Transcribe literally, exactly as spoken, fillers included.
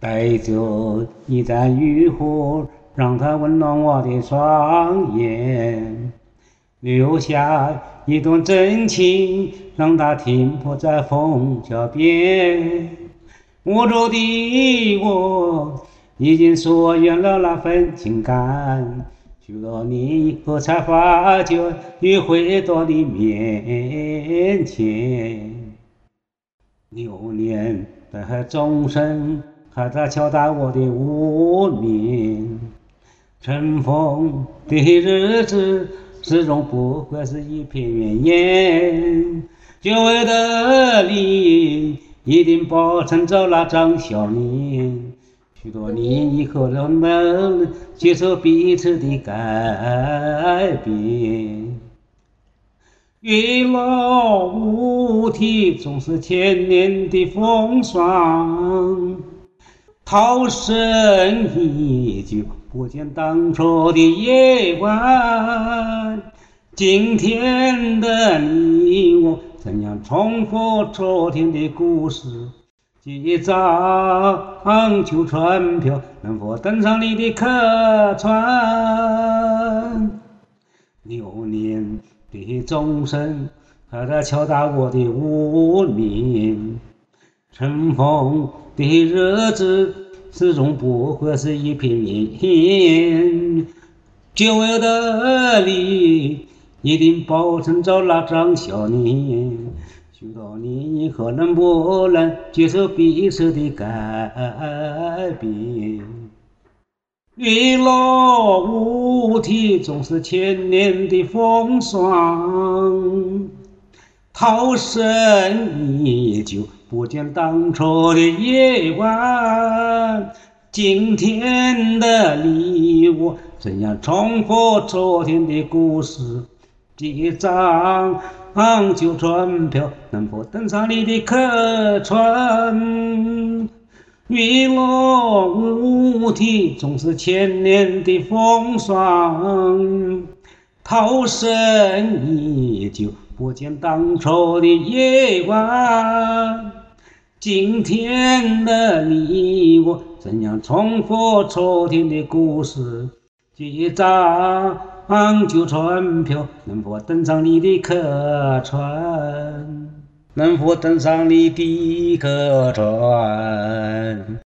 带着一盏渔火，让它温暖我的双眼；留下一段真情，让它停泊在枫桥边。无助的我，已经疏远了那份情感。许多年以后才发觉，你回到你面前。流年的钟声还在敲打我的无眠，尘封的日子始终不会是一片云烟。久违的你一定保存着那张笑脸，许多年以后人们能接受彼此的改变。月老无题，总是千年的风霜，涛声依旧，不见当初的夜晚。今天的你我，怎样重复昨天的故事？几张旧船票，能否登上你的客船？流年的钟声还在敲打我的无眠，尘封的日子始终不会是一片云烟。久违的你一定保存着那张笑脸，许多年以后能不能接受彼此的改变？月老无题，总是千年的风霜，涛声依旧，不见当初的夜晚。今天的你我，怎样重复昨天的故事？几张旧船票，能否登上你的客船？月落无题，总是千年的风霜，涛声依旧，不见当初的夜晚。今天的你我，怎样重复昨天的故事？几张旧船票，能否登上你的客船？能否登上你的客船？